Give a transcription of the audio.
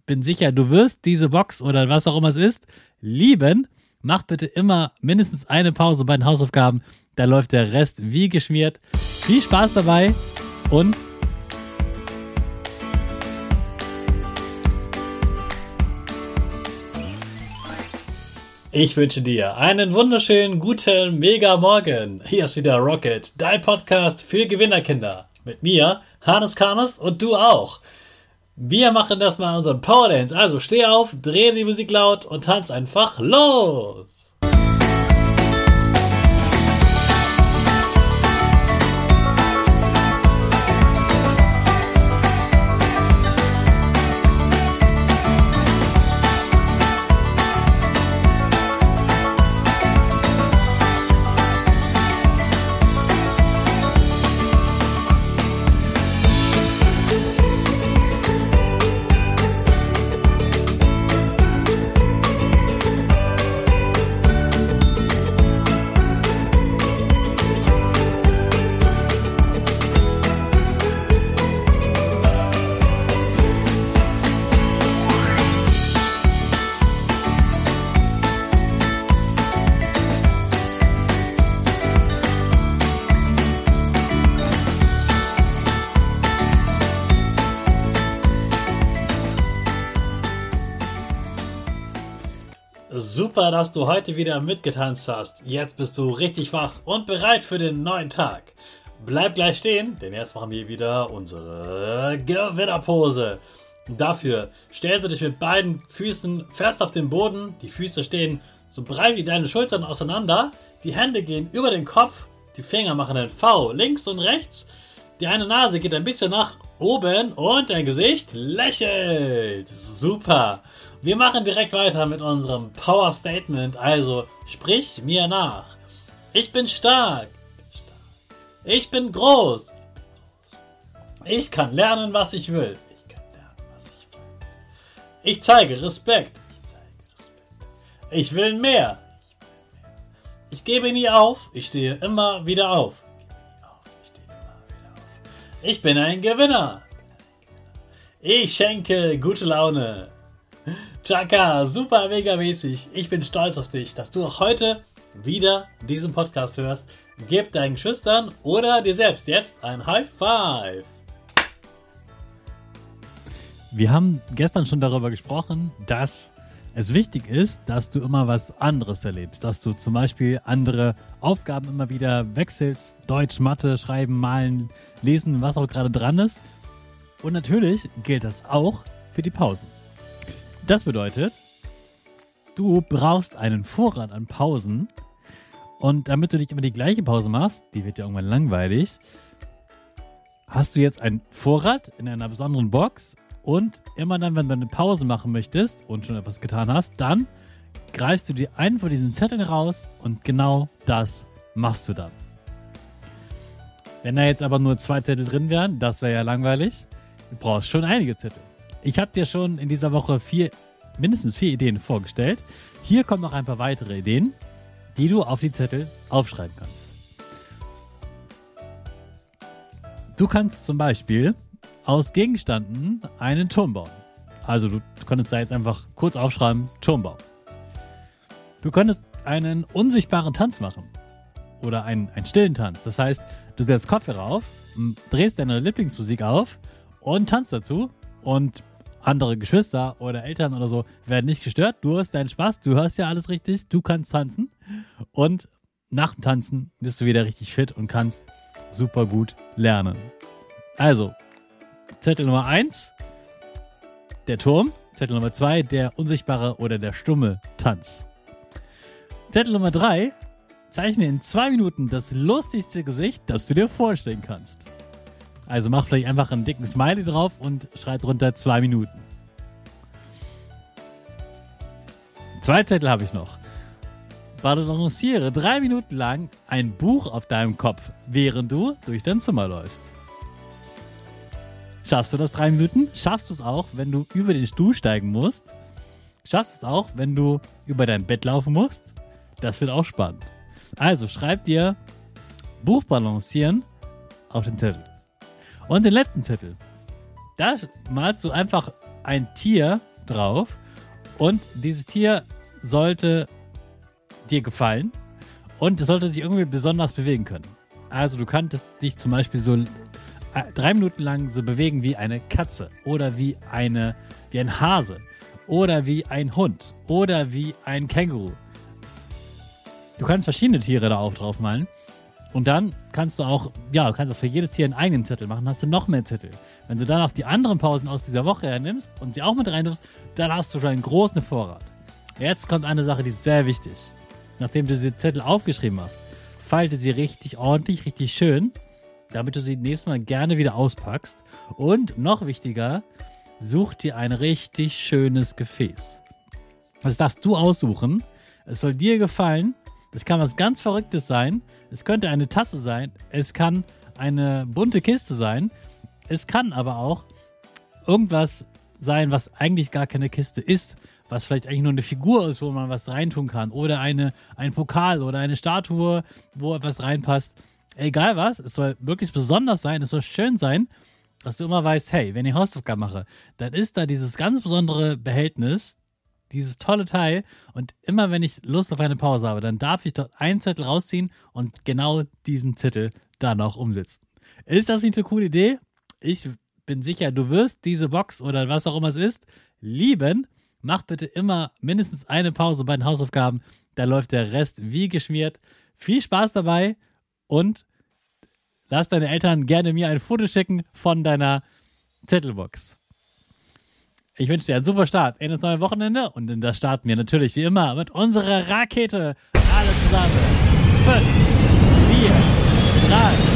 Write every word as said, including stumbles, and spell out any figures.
bin sicher, du wirst diese Box oder was auch immer es ist, lieben. Mach bitte immer mindestens eine Pause bei den Hausaufgaben. Da läuft der Rest wie geschmiert. Viel Spaß dabei und ich wünsche dir einen wunderschönen, guten, mega Morgen. Hier ist wieder Rocket, dein Podcast für Gewinnerkinder. Mit mir, Hannes Karnes und du auch. Wir machen das mal unseren Power Dance. Also steh auf, dreh die Musik laut und tanz einfach los. Super, dass du heute wieder mitgetanzt hast. Jetzt bist du richtig wach und bereit für den neuen Tag. Bleib gleich stehen, denn jetzt machen wir wieder unsere Gewinnerpose. Dafür stellst du dich mit beiden Füßen fest auf den Boden. Die Füße stehen so breit wie deine Schultern auseinander. Die Hände gehen über den Kopf. Die Finger machen ein V links und rechts. Die eine Nase geht ein bisschen nach oben und dein Gesicht lächelt. Super. Wir machen direkt weiter mit unserem Power Statement. Also sprich mir nach. Ich bin stark. Ich bin groß. Ich kann lernen, was ich will. Ich kann lernen, was ich will. Ich zeige Respekt. Ich zeige Respekt. Ich will mehr. Ich gebe nie auf. Ich stehe immer wieder auf. Ich bin ein Gewinner. Ich schenke gute Laune. Chaka, super mega mäßig. Ich bin stolz auf dich, dass du auch heute wieder diesen Podcast hörst. Gib deinen Geschwistern oder dir selbst jetzt ein High Five. Wir haben gestern schon darüber gesprochen, dass es wichtig ist, dass du immer was anderes erlebst. Dass du zum Beispiel andere Aufgaben immer wieder wechselst. Deutsch, Mathe, Schreiben, Malen, Lesen, was auch gerade dran ist. Und natürlich gilt das auch für die Pausen. Das bedeutet, du brauchst einen Vorrat an Pausen. Und damit du nicht immer die gleiche Pause machst, die wird ja irgendwann langweilig, hast du jetzt einen Vorrat in einer besonderen Box. Und immer dann, wenn du eine Pause machen möchtest und schon etwas getan hast, dann greifst du dir einen von diesen Zetteln raus und genau das machst du dann. Wenn da jetzt aber nur zwei Zettel drin wären, das wäre ja langweilig. Du brauchst schon einige Zettel. Ich habe dir schon in dieser Woche vier, mindestens vier Ideen vorgestellt. Hier kommen noch ein paar weitere Ideen, die du auf die Zettel aufschreiben kannst. Du kannst zum Beispiel aus Gegenständen einen Turm bauen. Also du, du könntest da jetzt einfach kurz aufschreiben, Turmbau. Du könntest einen unsichtbaren Tanz machen. Oder einen, einen stillen Tanz. Das heißt, du setzt Kopfhörer auf, drehst deine Lieblingsmusik auf und tanzt dazu. Und andere Geschwister oder Eltern oder so werden nicht gestört. Du hast deinen Spaß, du hörst ja alles richtig, du kannst tanzen. Und nach dem Tanzen bist du wieder richtig fit und kannst super gut lernen. Also, Zettel Nummer eins, der Turm. Zettel Nummer zwei, der unsichtbare oder der stumme Tanz. Zettel Nummer drei, zeichne in zwei Minuten das lustigste Gesicht, das du dir vorstellen kannst. Also mach vielleicht einfach einen dicken Smiley drauf und schreib drunter zwei Minuten. Zwei Zettel habe ich noch. Balanciere drei Minuten lang ein Buch auf deinem Kopf, während du durch dein Zimmer läufst. Schaffst du das drei Minuten? Schaffst du es auch, wenn du über den Stuhl steigen musst? Schaffst du es auch, wenn du über dein Bett laufen musst? Das wird auch spannend. Also schreib dir Buch balancieren auf den Zettel. Und den letzten Zettel. Da malst du einfach ein Tier, drauf und dieses Tier sollte dir gefallen und es sollte sich irgendwie besonders bewegen können. Also du könntest dich zum Beispiel so drei Minuten lang so bewegen wie eine Katze oder wie, eine, wie ein Hase oder wie ein Hund oder wie ein Känguru. Du kannst verschiedene Tiere da auch drauf malen. Und dann kannst du auch, ja, du kannst auch für jedes Tier einen eigenen Zettel machen, hast du noch mehr Zettel. Wenn du dann auch die anderen Pausen aus dieser Woche hernimmst und sie auch mit reinnimmst, dann hast du schon einen großen Vorrat. Jetzt kommt eine Sache, die ist sehr wichtig. Nachdem du diese Zettel aufgeschrieben hast, falte sie richtig ordentlich, richtig schön, damit du sie nächstes Mal gerne wieder auspackst. Und noch wichtiger, such dir ein richtig schönes Gefäß. Das darfst du aussuchen. Es soll dir gefallen. Es kann was ganz Verrücktes sein. Es könnte eine Tasse sein. Es kann eine bunte Kiste sein. Es kann aber auch irgendwas sein, was eigentlich gar keine Kiste ist. Was vielleicht eigentlich nur eine Figur ist, wo man was reintun kann. Oder eine, ein Pokal oder eine Statue, wo etwas reinpasst. Egal was, es soll möglichst besonders sein. Es soll schön sein, dass du immer weißt, hey, wenn ich Hausaufgaben mache, dann ist da dieses ganz besondere Behältnis, dieses tolle Teil, und immer wenn ich Lust auf eine Pause habe, dann darf ich dort einen Zettel rausziehen und genau diesen Zettel dann auch umsetzen. Ist das nicht eine coole Idee? Ich bin sicher, du wirst diese Box oder was auch immer es ist, lieben. Mach bitte immer mindestens eine Pause bei den Hausaufgaben, da läuft der Rest wie geschmiert. Viel Spaß dabei und lass deine Eltern gerne mir ein Foto schicken von deiner Zettelbox. Ich wünsche dir einen super Start in das neue Wochenende und in das starten wir natürlich wie immer mit unserer Rakete. Alle zusammen. fünf, vier, drei,